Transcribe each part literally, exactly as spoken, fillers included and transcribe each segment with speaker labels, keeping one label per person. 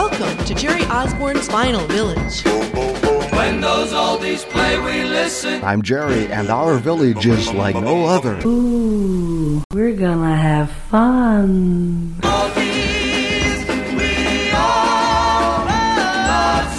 Speaker 1: Welcome to Jerry Osborne's Vinyl Village.
Speaker 2: When those oldies play, we listen.
Speaker 3: I'm Jerry, and our village is like no other.
Speaker 4: Ooh, we're gonna have fun.
Speaker 2: Oldies, we all love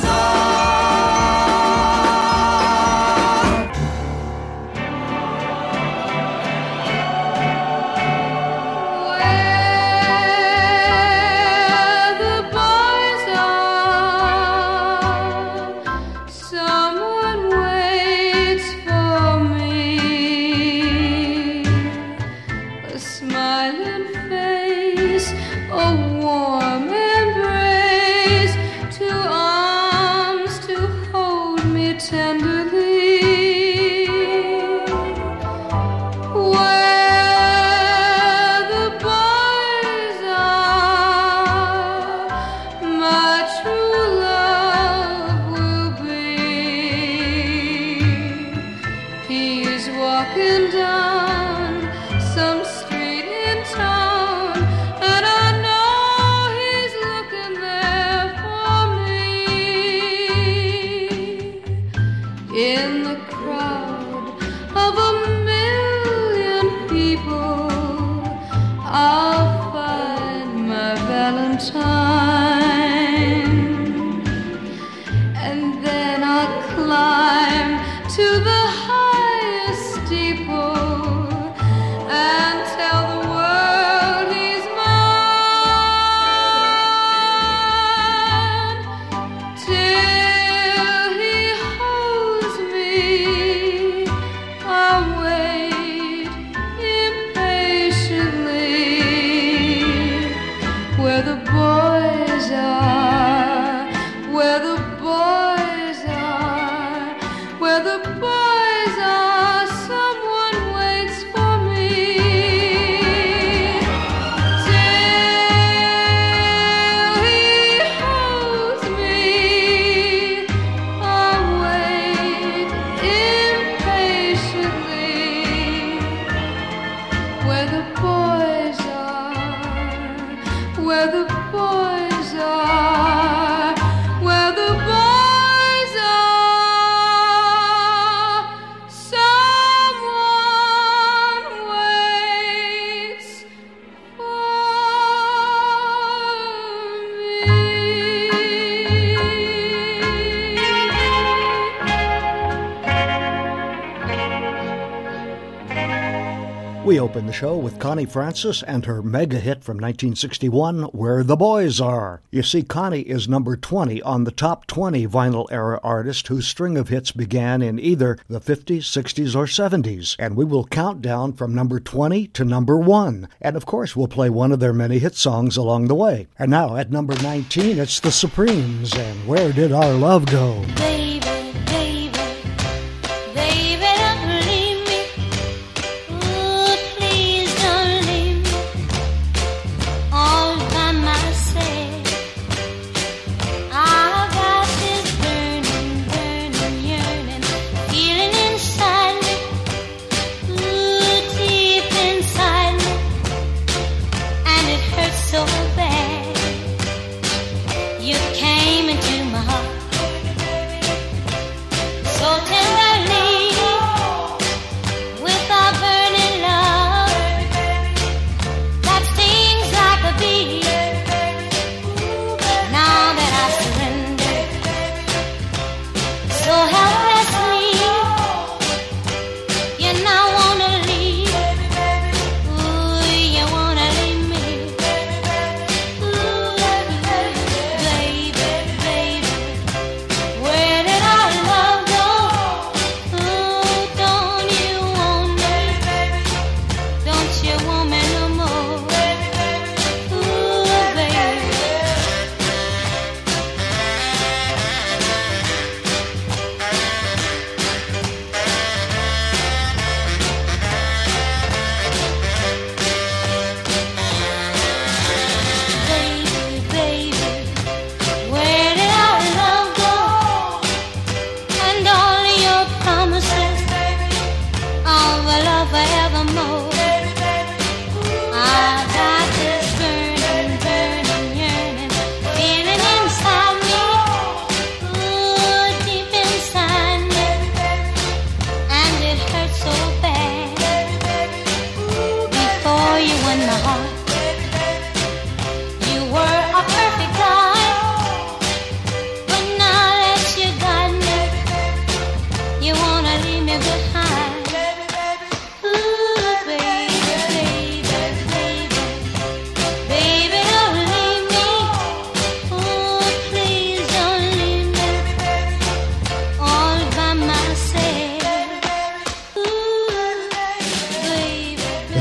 Speaker 3: We open the show with Connie Francis and her mega hit from nineteen sixty-one, Where the Boys Are. You see, Connie is number twenty on the top twenty vinyl era artist whose string of hits began in either the fifties, sixties, or seventies. And we will count down from number twenty to number one. And of course, we'll play one of their many hit songs along the way. And now at number nineteen, it's the Supremes and Where Did Our Love Go?
Speaker 5: Baby, baby, baby, don't leave me. Ooh, please don't leave me all by myself. I've got this burning, burning, yearning feeling inside me. Ooh, deep inside me, and it hurts so bad. You came into my heart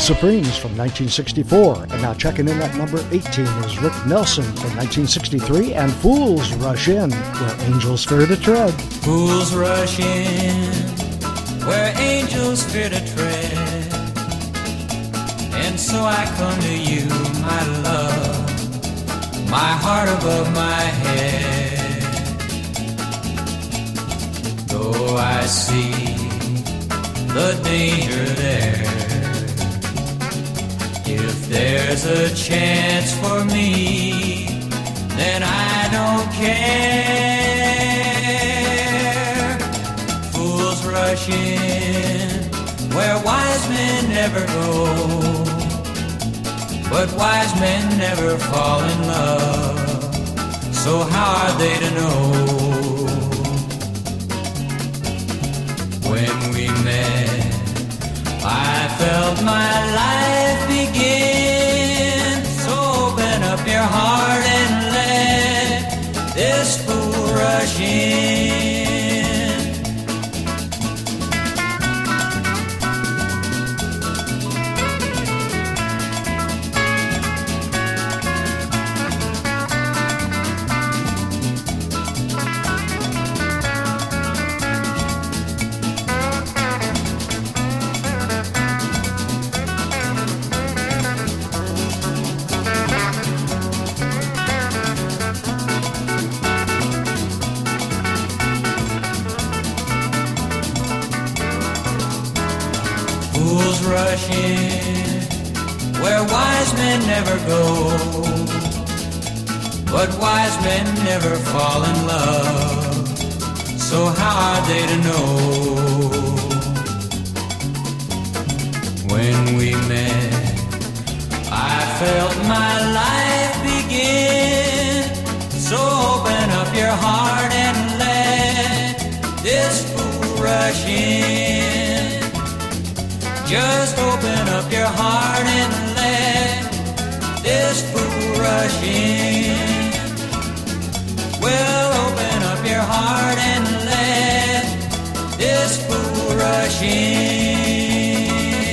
Speaker 3: Supremes from nineteen sixty-four. And now checking in at number eighteen is Rick Nelson from nineteen sixty-three and Fools Rush In, Where Angels Fear to Tread.
Speaker 6: Fools rush in, where angels fear to tread. And so I come to you, my love, my heart above my head. Though I see the danger there, if there's a chance for me, then I don't care. Fools rush in where wise men never go, but wise men never fall in love, so how are they to know? When we met, I felt my life begin. So open up your heart and let this fool rush in. Rush in where wise men never go, but wise men never fall in love, so how are they to know? When we met, I felt my life begin, so open up your heart and let this fool rush in. Just open up your heart and let this fool rush in. Well, open up your heart and let this fool rush in.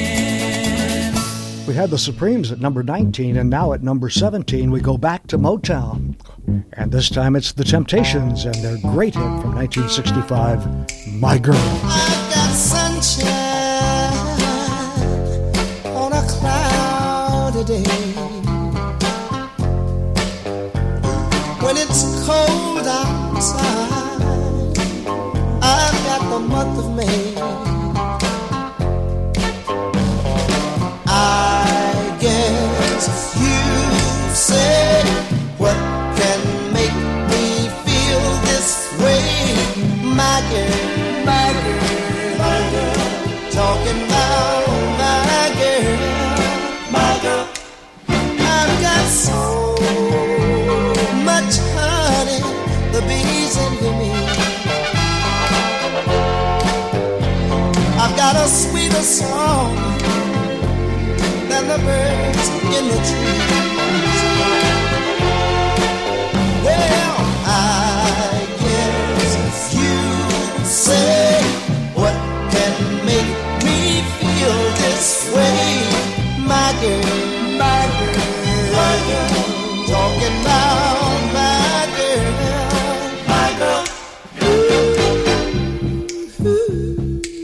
Speaker 3: We had the Supremes at number nineteen, and now at number seventeen we go back to Motown. And this time it's the Temptations and their great hit from nineteen sixty-five, My Girl.
Speaker 7: I got sunshine on a cloudy day. When it's cold outside, I've got the month of May. I guess you say, what can make me feel this way? My girl, my girl, my girl, talking about my girl, my girl. I've got so much honey, the bees envy me. I've got a sweeter song than the birds in the trees. Well, I guess you say, what can make me feel this way? My girl, my girl, my girl, talking about my girl, my girl. Ooh, ooh.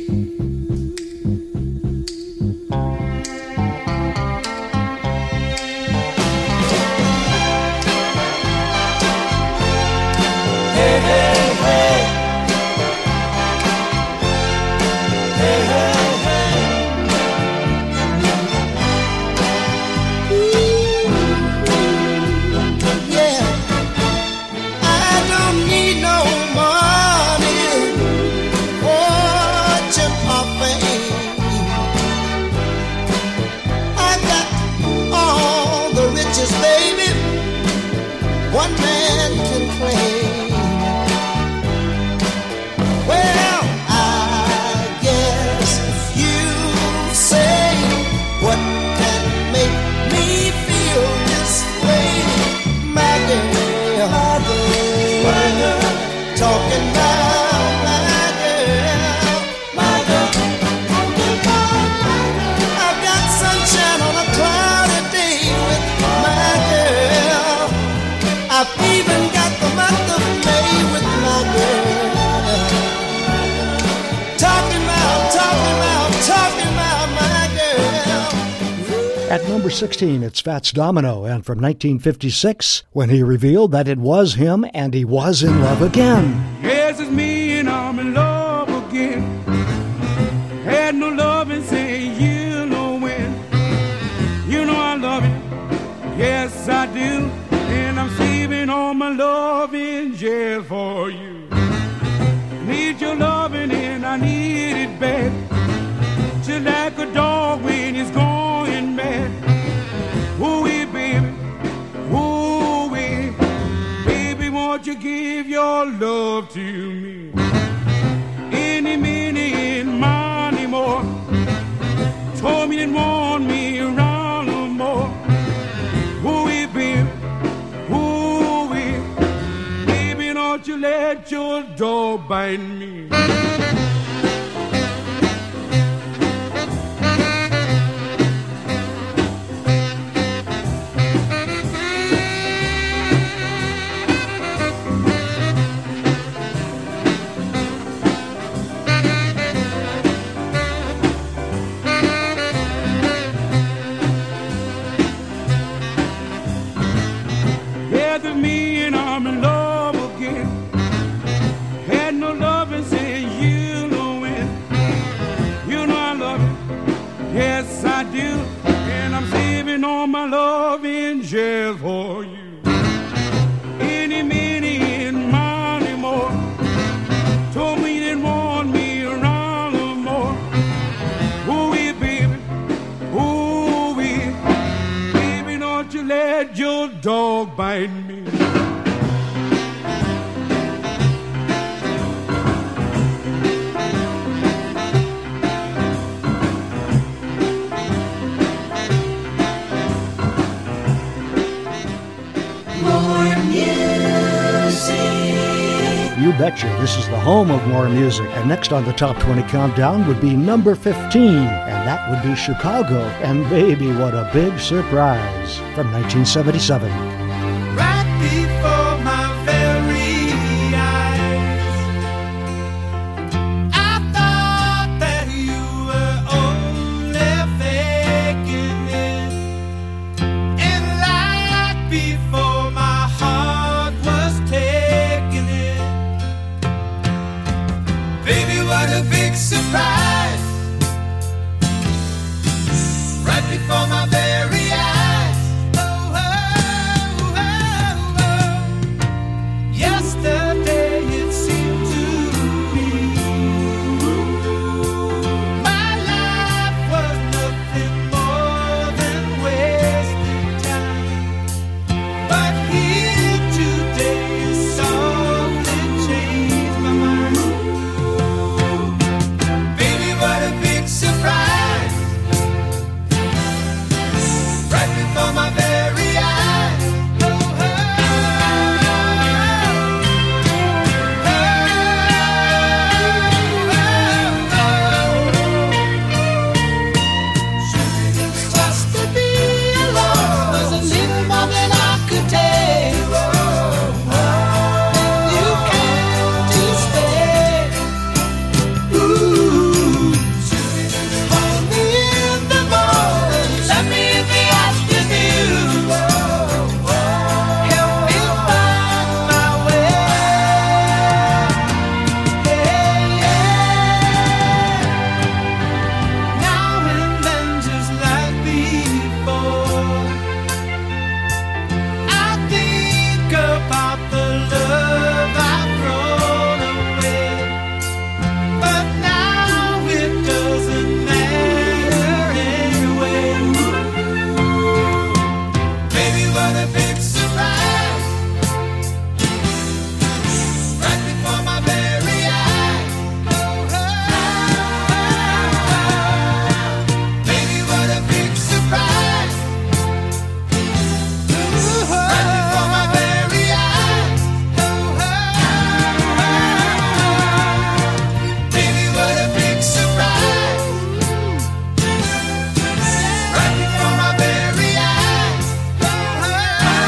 Speaker 7: Hey, hey, hey. Hey, hey, hey. Ooh, yeah. I don't need no money, fortune or fame. I got all the riches, baby, one man can claim. Well, I guess you say, what can make me feel this way? My girl, my girl, my girl, talking about my girl, my girl. I've got sunshine
Speaker 3: At number sixteen, it's Fats Domino, and from nineteen fifty-six, when he revealed that it was him and he was in love again.
Speaker 8: Yes, it's me and I'm in love again. Had no love and say you know when. You know I love it, yes I do. And I'm saving all my love in jail for you. Need your loving and I need it bad. Just like a dog when he's going mad. Ooh-wee, baby, ooh-wee. Baby, won't you give your love to me? Any minute and money more. Told me didn't want me around no more. Ooh-wee, baby, ooh-wee. Baby, don't you let your dog bite me. Me and I'm in love again. Had no love and say you know when. You know I love it, yes I do. And I'm saving all my love in jail for you. Any minute and money more. Told me you didn't want me around no more. Ooh-wee, baby, ooh-wee. Baby, don't you let your dog bite me.
Speaker 3: You betcha, this is the home of more music. And next on the Top twenty Countdown would be number fifteen, and that would be Chicago. And baby, what a big surprise, from nineteen seventy-seven.
Speaker 7: Right before my very eyes, I thought that you were only faking it. And right before my heart was taking it, baby, what a big surprise. Right before my very eyes. Oh, oh, oh, oh. Yesterday it seemed to me my life was nothing more than wasted time. But here today you softly changed my mind. Baby, what a big surprise. Right before my very eyes. Oh, oh, oh, oh, oh. Just to be alone was a little more than I could take. You came to stay. Ooh, hold me in the morning, let me in the afternoon. Help me find my way. Yeah, yeah. Now and then, just like before, I think about the love I've thrown away. But now it doesn't matter anyway. Baby, what a big surprise. Right before my very eyes. Oh, oh, oh. Baby, what a big surprise. Right before my very eyes. Oh, oh, oh. Baby, what a big surprise. Right before my very eyes. Oh, oh, oh.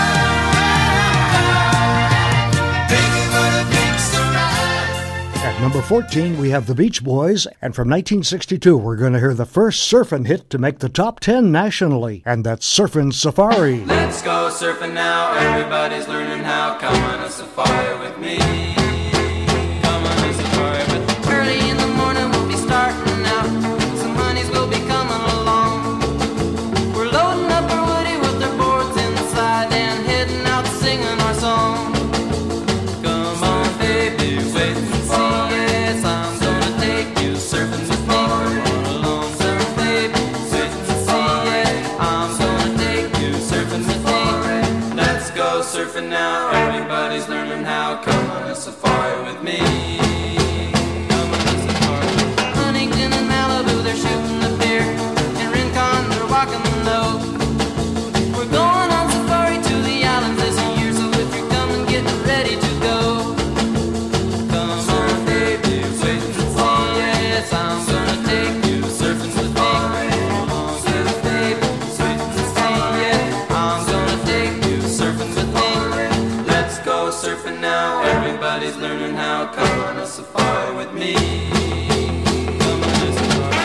Speaker 3: Number fourteen, we have the Beach Boys, and from nineteen sixty-two, we're going to hear the first surfing hit to make the top ten nationally, and that's Surfin' Safari.
Speaker 2: Let's go surfing now, everybody's learning how. Come on a safari with me. Come on a safari with me. Early in the morning we'll be starting out. Some honeys will be coming along. We're loading up our woody with our boards inside and heading out singing our song. Come on baby, wait and see. Yes, I'm gonna take you surfing with me. Come on along, surf baby, wait and see. Yeah, I'm gonna take you surfing with me. Let's go surfing now, everybody's learning how. Come on a safari with me. Come on a safari. Huntington and Malibu, they're shooting the pier. In Rincon, they're walking the nose. We're going on safari to the islands this year, so if you're coming, get ready to go. Come on, baby, wait and see. Yes, I'm gonna take you surfing with me. Come on, surf, baby, wait and see. Yeah, I'm gonna take you surfing with me. Let's go surfing now, everybody's learning how. Come on a safari with me. Come on a safari.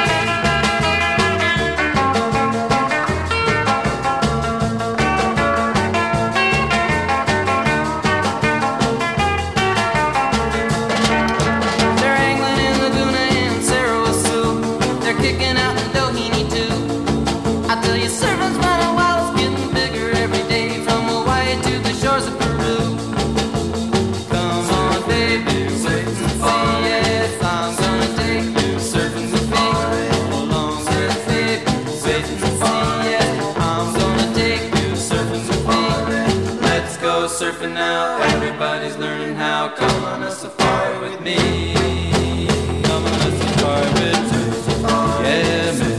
Speaker 2: They're angling in Laguna and Sarasoo. They're kicking out in Doheny too. I tell you, surfing's been a while, it's getting bigger every day, from Hawaii to the shores of Peru. Come on, baby, wait and see. Yes, I'm gonna take you surfing with me. Come along, surf, baby, wait and see. Yes, I'm gonna take you surfing with me. Let's go surfing now, everybody's learning how. Come on a safari with me. Come on a safari with me. Yeah, man.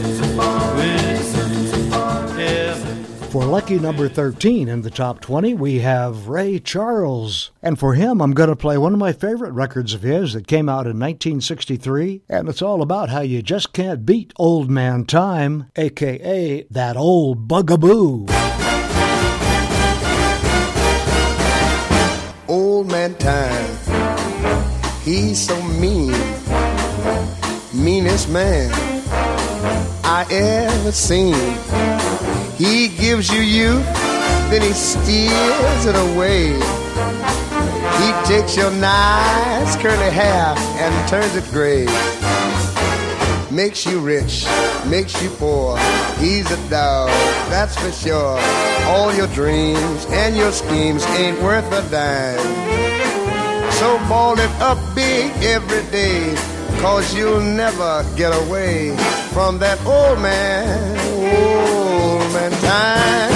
Speaker 2: With me. Yeah, man.
Speaker 3: For lucky number thirteen in the top twenty, we have Ray Charles. And for him, I'm going to play one of my favorite records of his that came out in nineteen sixty-three, and it's all about how you just can't beat Old Man Time, a k a that old bugaboo.
Speaker 7: Old man time, he's so mean, meanest man I ever seen. He gives you youth, then he steals it away. He takes your nice curly hair and turns it gray. Makes you rich, makes you poor. He's a dog, that's for sure. All your dreams and your schemes ain't worth a dime. So ball it up big every day, 'cause you'll never get away from that old man, old man time.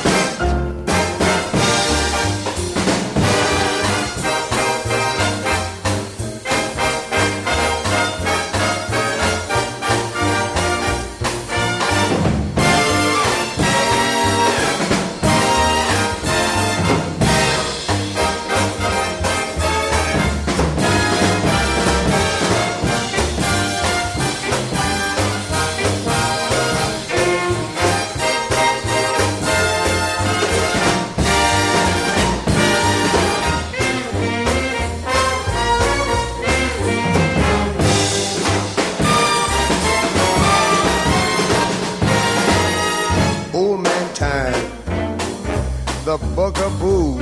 Speaker 7: The bugaboo.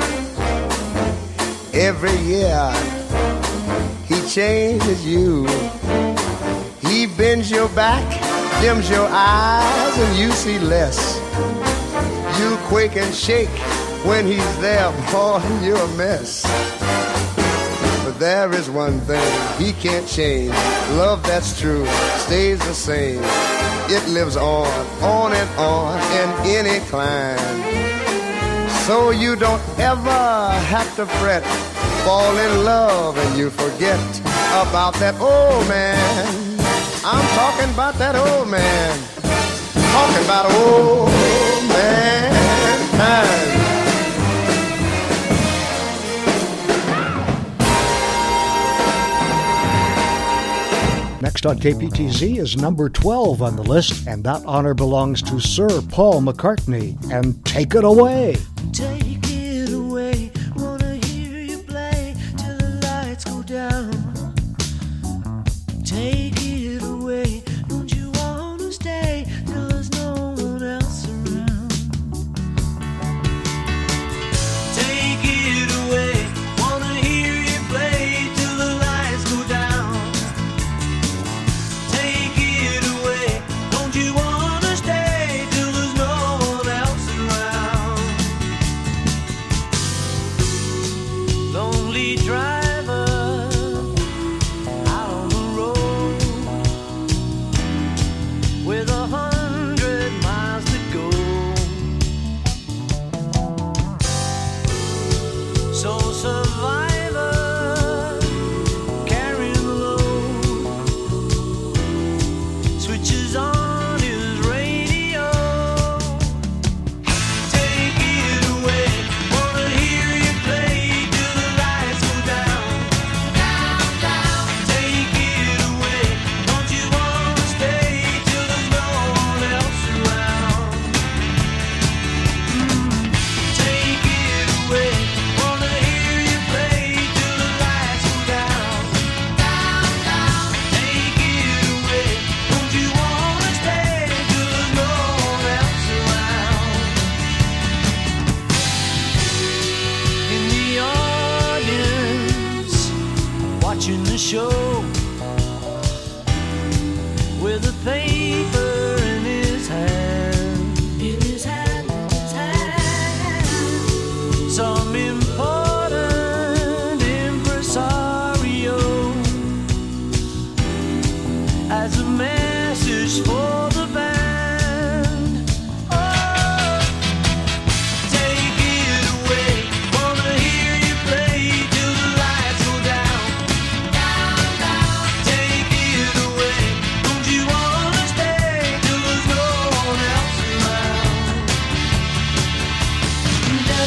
Speaker 7: Every year he changes you. He bends your back, dims your eyes, and you see less. You quake and shake when he's there, boy, you're a mess. But there is one thing he can't change. Love that's true stays the same. It lives on, on and on in any clime. So you don't ever have to fret, fall in love and you forget about that old man. I'm talking about that old man. Talking about old man time.
Speaker 3: Next on K P T Z is number twelve on the list, and that honor belongs to Sir Paul McCartney. And Take It Away.
Speaker 9: Take it away, wanna hear you play till the lights go down.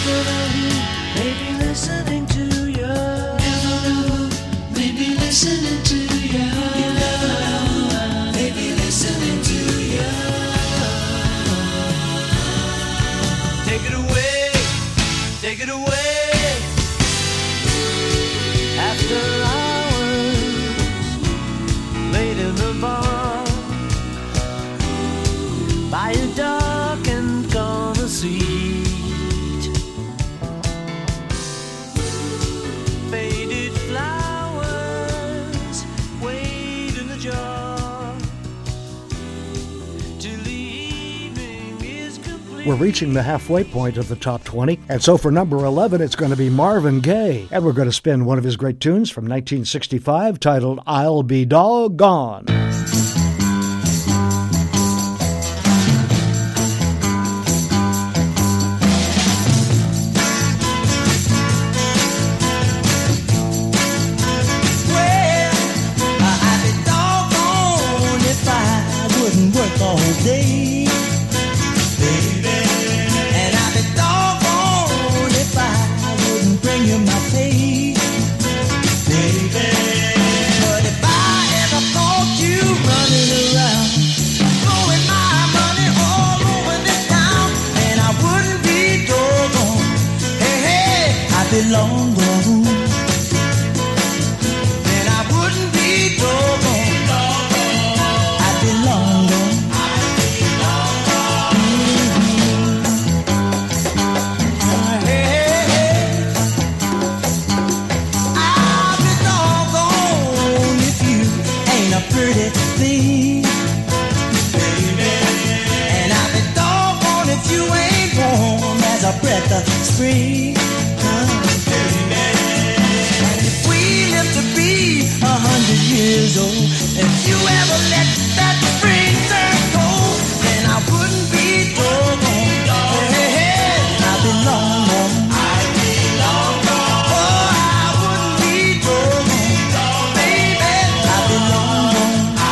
Speaker 9: Maybe listening to you. Maybe listening to you. Maybe listening to you. Take it away. Take it away. After hours, late in the bar, by a dark and corner seat. Faded flowers wait in the jar till the evening is complete.
Speaker 3: We're reaching the halfway point of the top twenty, and so for number eleven, it's going to be Marvin Gaye, and we're going to spin one of his great tunes from nineteen sixty-five titled I'll Be Doggone.
Speaker 9: All day, baby, and I'd be doggone if I wouldn't bring you my pay, baby. But if I ever caught you running around, blowing my money all over this town, and I wouldn't be doggone, hey, hey, I'd be long gone, and I wouldn't be doggone, I'd be long gone. Pretty thing, baby, and I've been doggone if you ain't warm as a breath of spring, oh, baby. And if we live to be a hundred years old, if you ever let that spring turn cold, then I wouldn't be doggone. Hey, hey, I'd be long gone. I'd be long gone. Oh, I wouldn't be doggone, baby. I'd be long gone.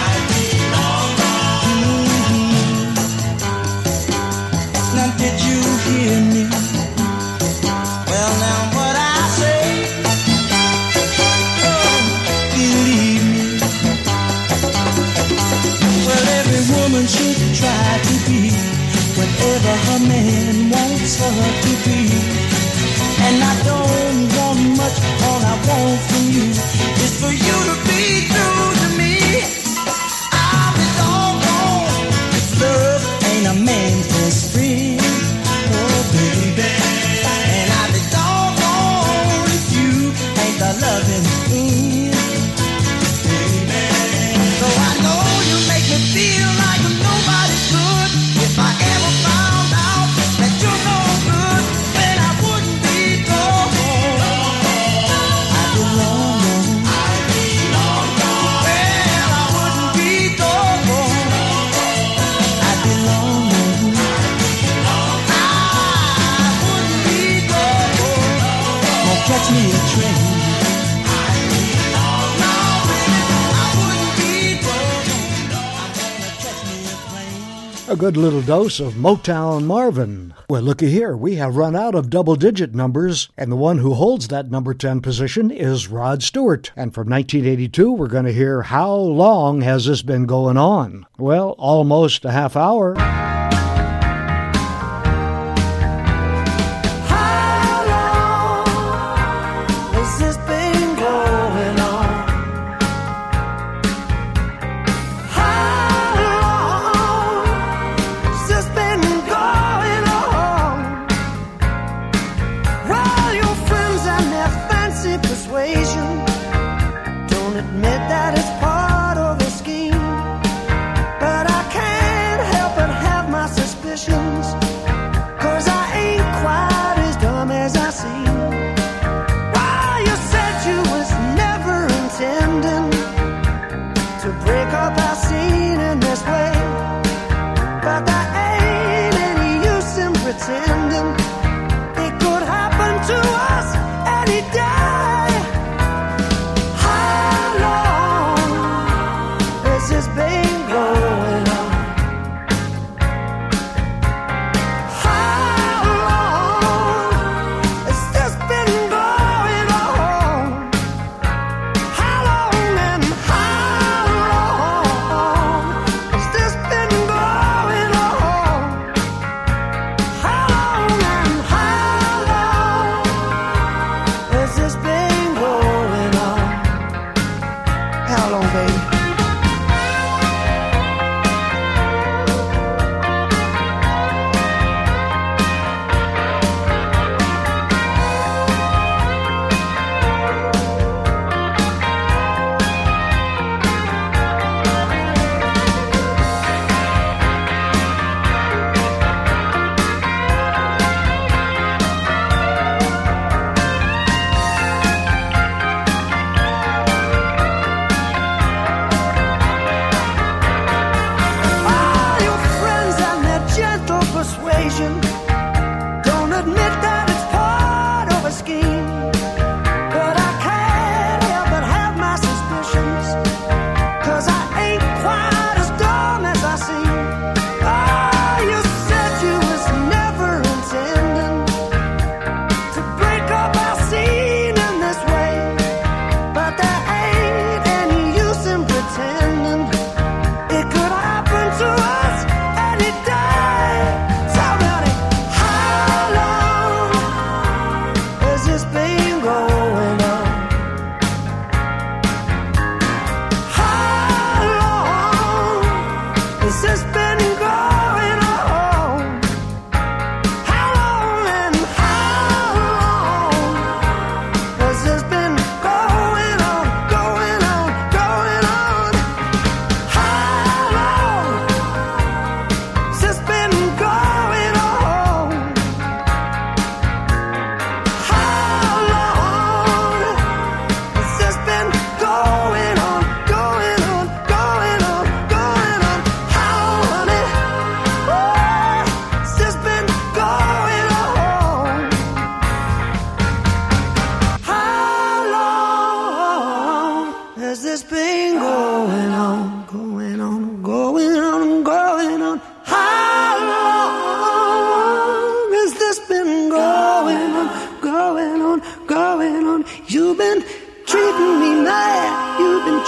Speaker 9: Did you hear me? Well, now what I say, oh, believe me. Well, every woman should try to be whatever her man wants her to be. And I don't want much, all I want from you is for you to be true to me. I'll be doggone if love ain't a man's best friend. Baby, and I'd be doggone if you ain't the loving in, baby. So I know you make me feel like nobody could. If I ever found out that you're no good, then I wouldn't be doggone. I'd be long gone. I'd be long gone. Well, I wouldn't be doggone. I'd be long gone. Catch me a train.
Speaker 3: A good little dose of Motown Marvin. Well, looky here, we have run out of double-digit numbers, and the one who holds that number ten position is Rod Stewart. And from nineteen eighty-two, we're going to hear How Long Has This Been Going On? Well, almost a half hour.
Speaker 10: Admit that it's part of the scheme, but I can't help but have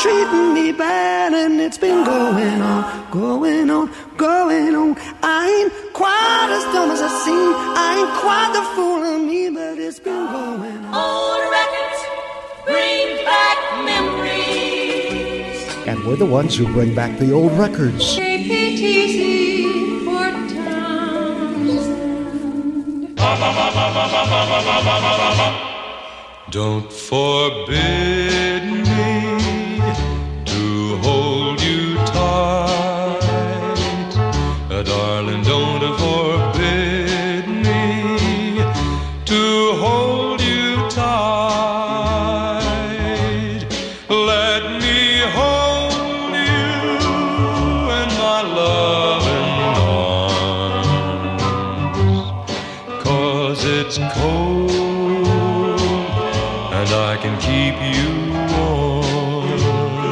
Speaker 9: treating me bad, and it's been going on, going on, going on. I ain't quite as dumb as I seem, I ain't quite the fool of me, but it's been going on.
Speaker 5: Old records bring back memories.
Speaker 3: And we're the ones who bring back the old records.
Speaker 5: K P T C for Townsend.
Speaker 10: Don't forbid me to hold you tight, uh, darling, don't forbid me to hold you tight. Let me hold you in my loving arms, 'cause it's cold and I can keep you warm.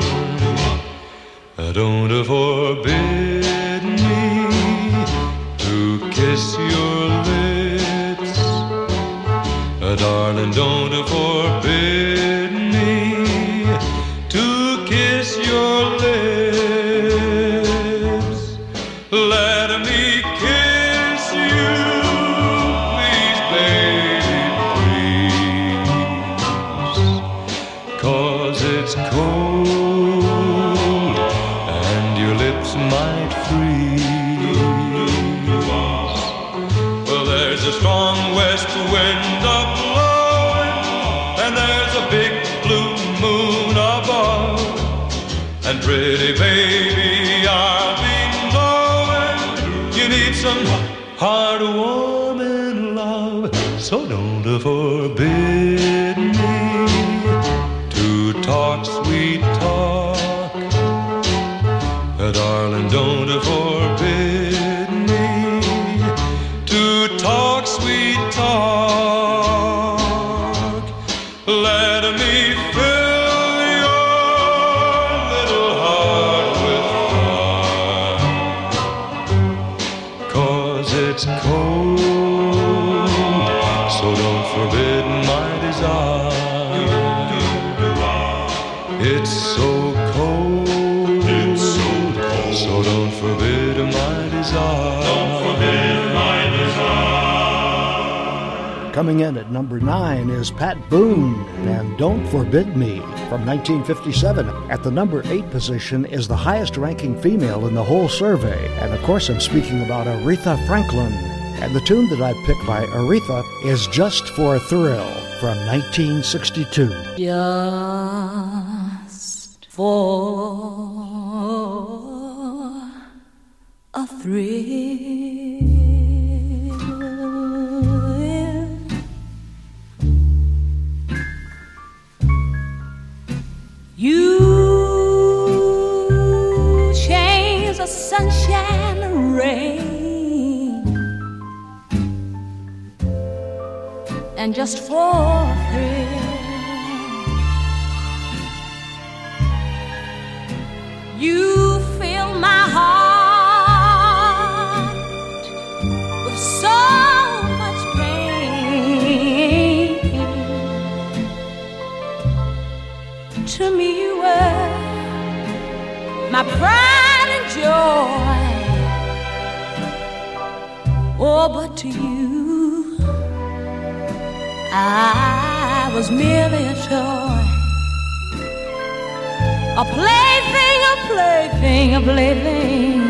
Speaker 10: Don't forbid me to kiss your lips, darling, don't forbid me to kiss your lips. Let me kiss you, please, baby, please, 'cause it's cold and your lips might freeze. Well, there's a strong west wind a-blowing, and there's a big blue moon above, and pretty baby, I'll be knowing you need some heartwarming love, so don't forbid me to talk sweet talk, darling, don't forbid me to talk sweet talk. Let me fill your little heart with fun, 'cause it's cold, so don't forbid my desire. It's so cold, it's so cold, so don't forbid my desire. Don't forbid my desire.
Speaker 3: Coming in at number nine is Pat Boone and Don't Forbid Me from nineteen fifty-seven. At the number eight position is the highest ranking female in the whole survey. And of course I'm speaking about Aretha Franklin. And the tune that I picked by Aretha is Just for a Thrill from nineteen sixty-two.
Speaker 4: Just for a thrill, you change the sunshine and rain, and just for a thrill, you fill my heart with so much pain. To me you were my pride and joy, oh, but to you I was merely a toy, a plaything, a plaything, a plaything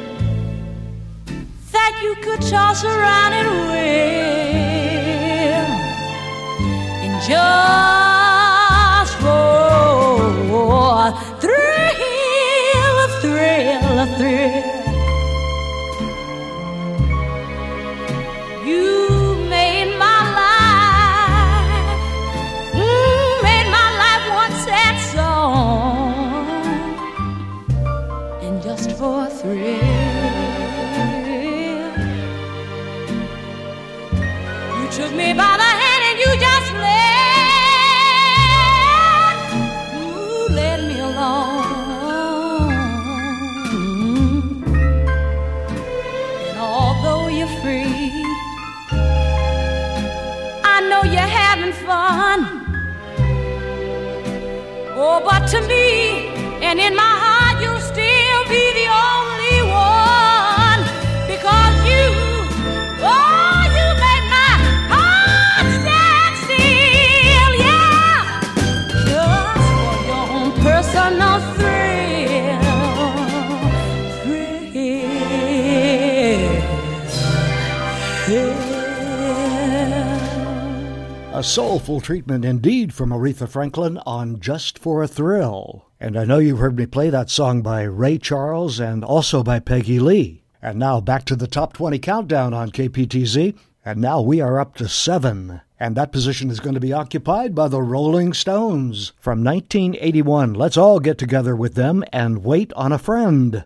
Speaker 4: that you could toss around at will, and just for a thrill, a thrill, a thrill, you made my life, mm, made my life one sad song, and just for a thrill, you took me by the hand and you just led, ooh, led me along, and although you're free, I know you're having fun, oh, but to me and in my heart you'll still be the only one, because you, oh, you make my heart stand still, yeah, just for your own personal thrill, thrill, yeah.
Speaker 3: A soulful treatment indeed from Aretha Franklin on Just for a Thrill. And I know you've heard me play that song by Ray Charles and also by Peggy Lee. And now back to the Top twenty Countdown on K P T Z. And now we are up to seven. And that position is going to be occupied by the Rolling Stones. From nineteen eighty-one, let's all get together with them and wait on a friend.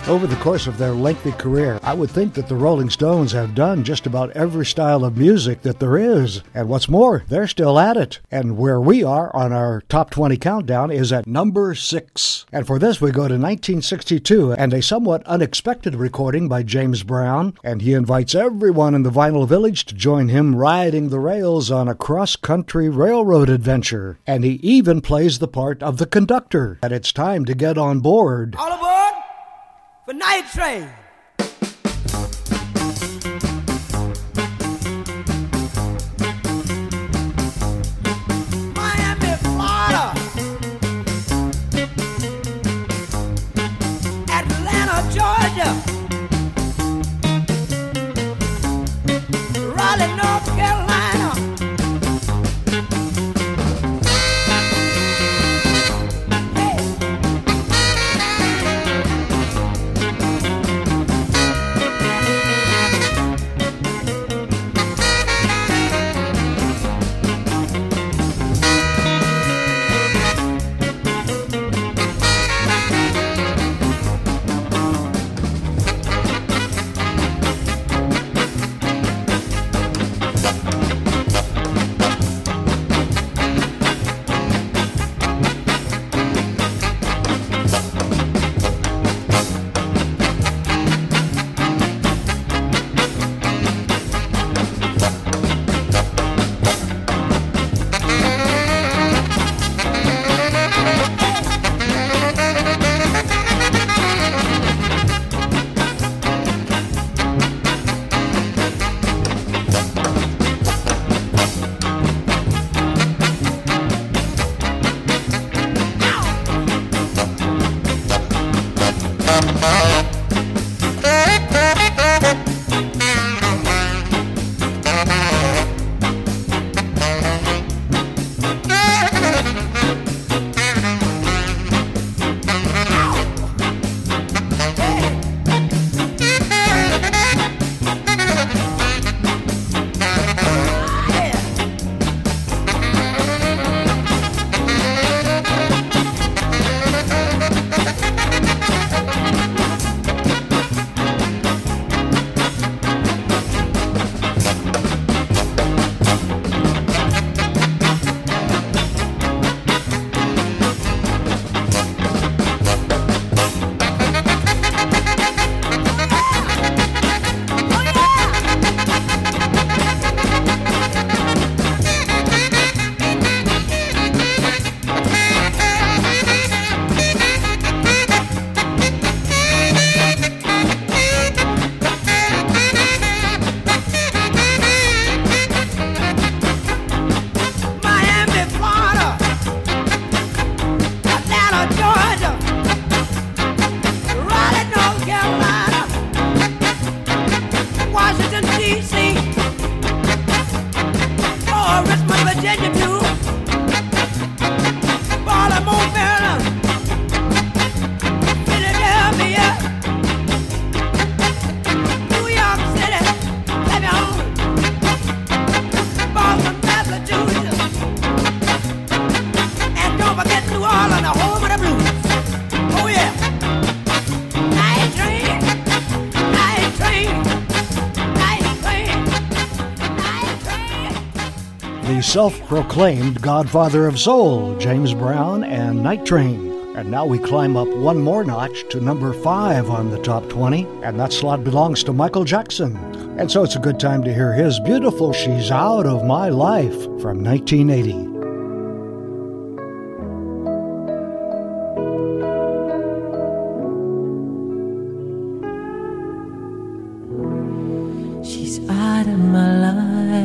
Speaker 3: Over the course of their lengthy career, I would think that the Rolling Stones have done just about every style of music that there is. And what's more, they're still at it. And where we are on our top twenty countdown is at number six. And for this, we go to nineteen sixty-two and a somewhat unexpected recording by James Brown. And he invites everyone in the Vinyl Village to join him riding the rails on a cross-country railroad adventure. And he even plays the part of the conductor. And it's time to get on board.
Speaker 11: All aboard for Night Train. Miami, Florida. Atlanta, Georgia. Raleigh, North Carolina.
Speaker 3: Self-proclaimed godfather of soul, James Brown and Night Train. And now we climb up one more notch to number five on the top twenty, and that slot belongs to Michael Jackson. And so it's a good time to hear his beautiful She's Out of My Life from nineteen eighty.
Speaker 12: She's out of my life.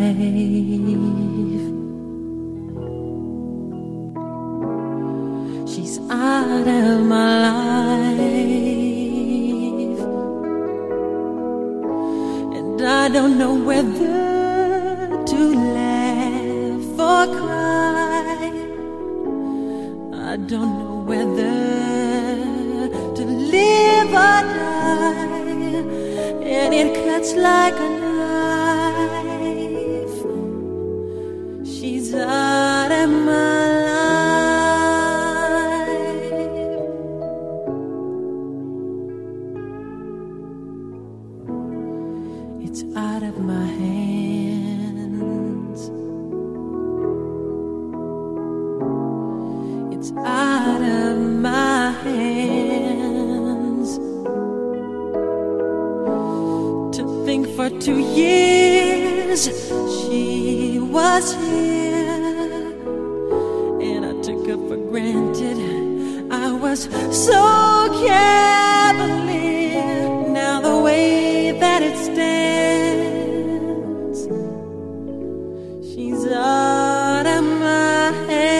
Speaker 12: Out of my life, and I don't know whether to laugh or cry. I don't know whether to live or die, and it cuts like a knife. She's out of my life. It's out of my hands. It's out of my hands. To think for two years she was here, and I took her for granted. I was so cavalier. Now the way that it stands, she's out of my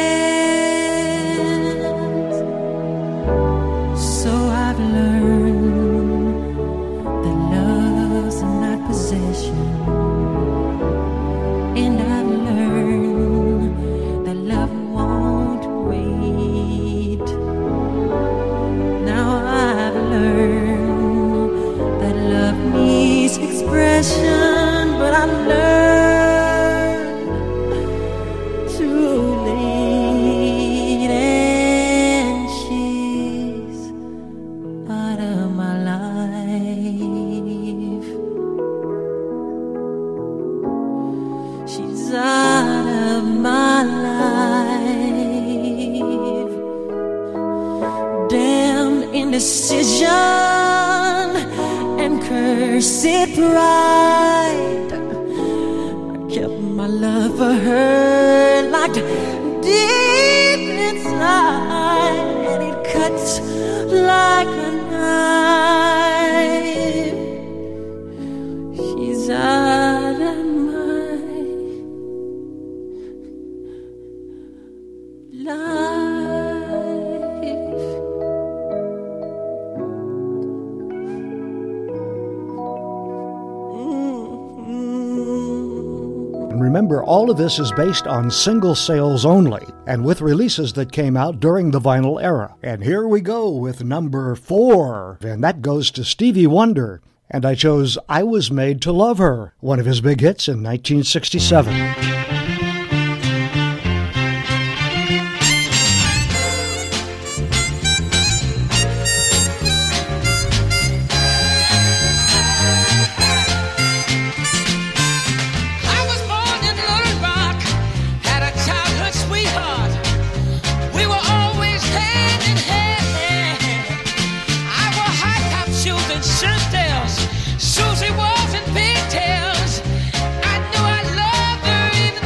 Speaker 12: hands. So I've learned that love's not possession, and I've learned that love won't wait. Now I've learned that love needs expression, but I learned too late, and she's out of my life. She's out of my life. Damned indecision and cursed pride. I kept my love for her locked deep inside, and it cuts like a knife. She's out of my life.
Speaker 3: And remember, all of this is based on single sales only, and with releases that came out during the vinyl era. And here we go with number four, and that goes to Stevie Wonder. And I chose I Was Made to Love Her, one of his big hits in nineteen sixty-seven.
Speaker 13: I was born in Little Rock, had a childhood sweetheart. We were always hand in hand. I wore high-top shoes and shirt tails. Susie was in pigtails. I knew I loved her even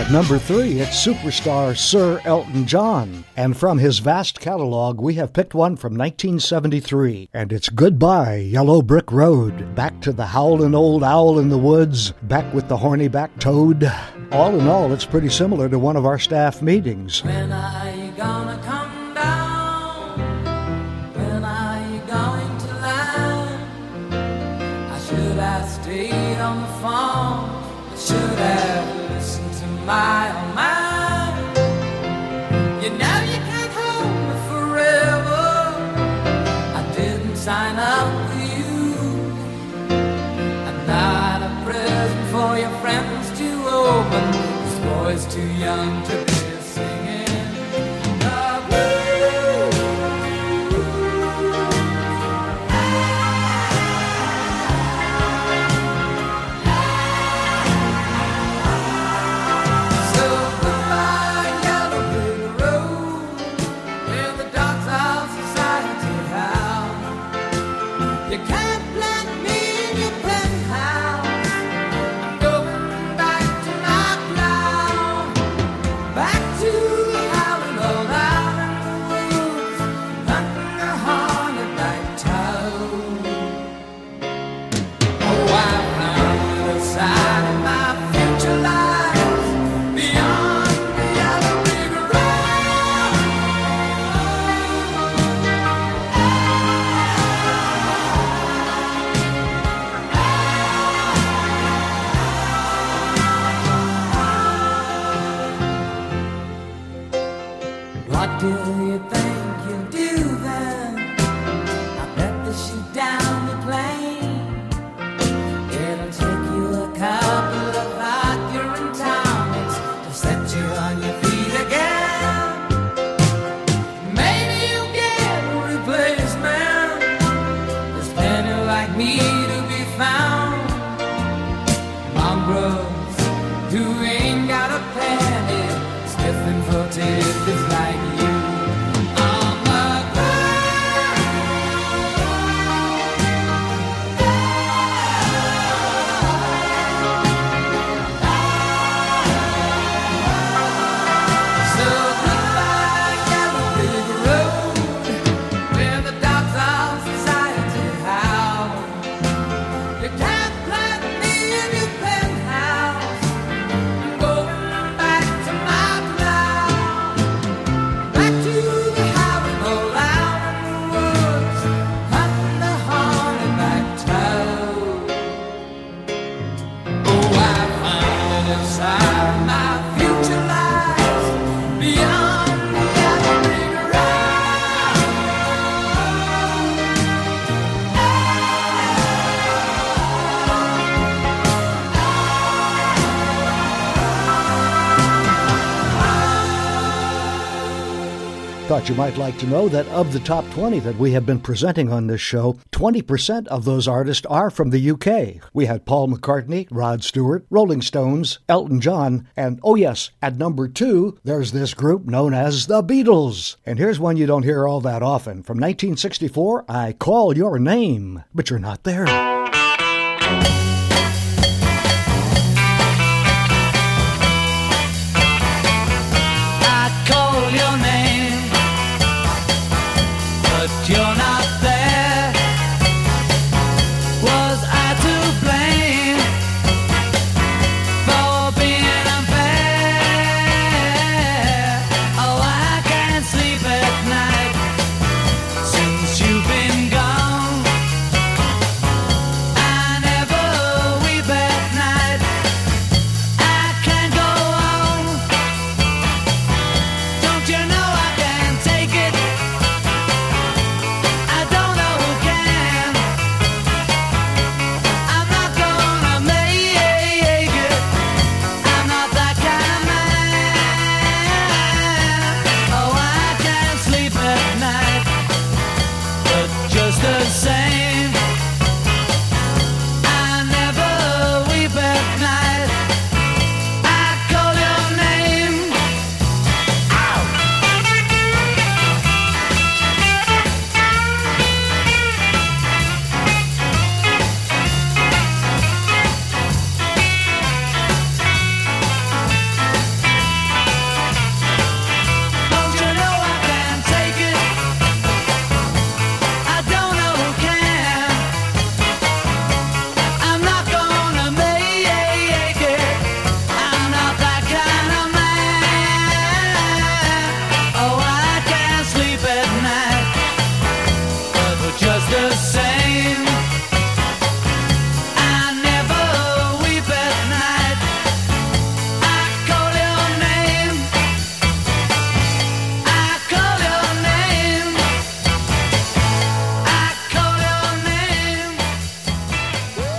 Speaker 3: At number three, it's superstar Sir Elton John. And from his vast catalog, we have picked one from nineteen seventy-three. And it's Goodbye, Yellow Brick Road. Back to the howlin' old owl in the woods. Back with the horny-backed toad. All in all, it's pretty similar to one of our staff meetings.
Speaker 2: When are you gonna come down? When are you going to land? I should have stayed on the phone. I should have listened to my own mind. You know you can't hold me forever. I didn't sign up with you. I'm not a present for your friends to open. This boy's too young to be singing the blues. So goodbye, yellow brick road, where the dogs of society howl. You can't plant me in your penthouse. I'm going back to my plow, back to the howling old owl in the woods, hunting the hornet-back toad. Oh, I found the side of my future lies beyond the yellow brick road. What do you think you'll do then? I bet that she's down the plane. It'll take you a couple of hot urine tonics to set you on your feet again. Maybe you'll get a replacement. There's plenty like me to be found. Mongrels who ain't got a penny, sniffing for tidbits like you. On the So goodbye, yellow brick road, where the dogs of society howl. You can't plant me in your penthouse. I'm going back to my plow, back to the howling old owl in the woods, hunting the hornet-back toad. Oh, I found it inside my future lies beyond the yellow brick road.
Speaker 3: Thought you might like to know that of the top twenty that we have been presenting on this show, twenty percent of those artists are from the U K. We had Paul McCartney, Rod Stewart, Rolling Stones, Elton John, and oh yes, at number two, there's this group known as the Beatles. And here's one you don't hear all that often. From nineteen sixty-four, I Call Your Name, but you're not there.
Speaker 2: I call your name, but you're not there. Was I to blame for being unfair? Oh, I can't sleep at night since you've been gone. I never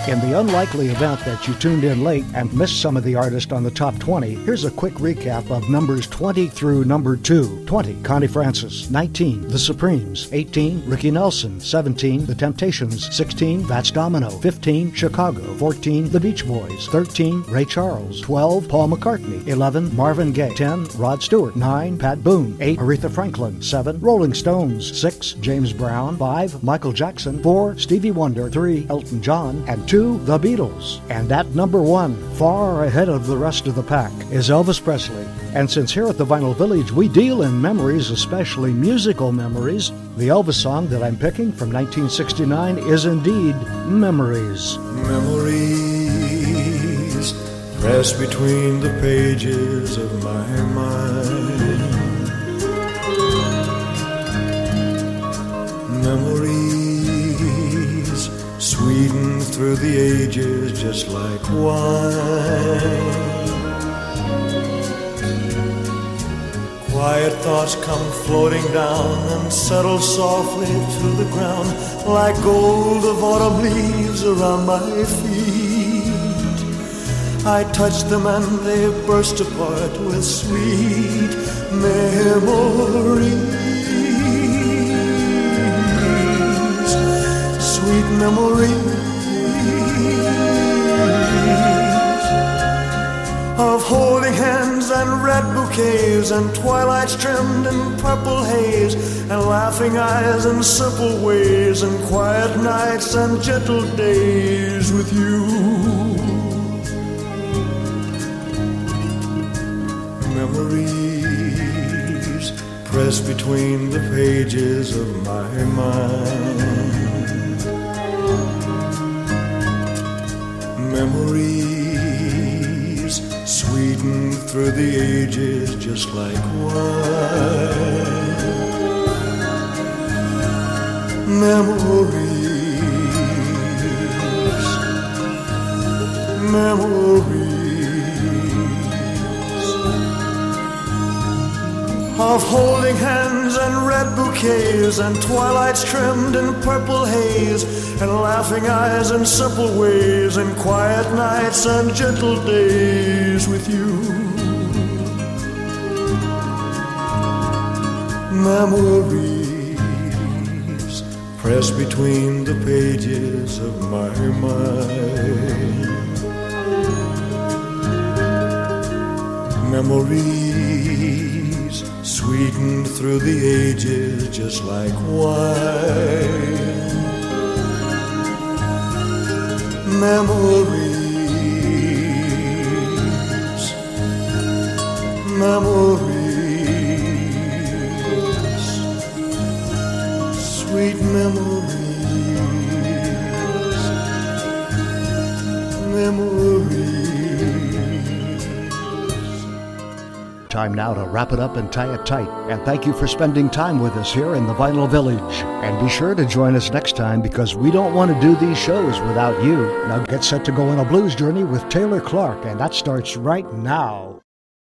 Speaker 3: In the unlikely event that you tuned in late and missed some of the artists on the top twenty, here's a quick recap of numbers twenty through number two. twenty, Connie Francis. nineteen, The Supremes. eighteen, Ricky Nelson. seventeen, The Temptations. sixteen, Vats Domino. fifteen, Chicago. fourteen, The Beach Boys. thirteen, Ray Charles. twelve, Paul McCartney. eleven, Marvin Gaye. ten, Rod Stewart. nine, Pat Boone. eight, Aretha Franklin. seven, Rolling Stones. six, James Brown. five, Michael Jackson. four, Stevie Wonder. three, Elton John. And two, The Beatles. And at number one, far ahead of the rest of the pack, is Elvis Presley. And since here at the Vinyl Village we deal in memories, especially musical memories, the Elvis song that I'm picking from nineteen sixty-nine is indeed Memories.
Speaker 14: Memories pressed between the pages of my mind. Memories sweetened through the ages just like wine. Quiet thoughts come floating down and settle softly to the ground like gold of autumn leaves around my feet. I touch them and they burst apart with sweet memories. Sweet memories of holding hands and red bouquets and twilights trimmed in purple haze and laughing eyes and simple ways and quiet nights and gentle days with you. Memories pressed between the pages of my mind. Memories sweetened through the ages just like wine. Memories, memories of holding hands and red bouquets and twilights trimmed in purple haze and laughing eyes and simple ways and quiet nights and gentle days with you. Memories pressed between the pages of my mind. Memories sweetened through the ages just like wine. Memories, memories, sweet memories, memories.
Speaker 3: Time now to wrap it up and tie it tight. And thank you for spending time with us here in the Vinyl Village. And be sure to join us next time because we don't want to do these shows without you. Now get set to go on a blues journey with Taylor Clark, and that starts right now.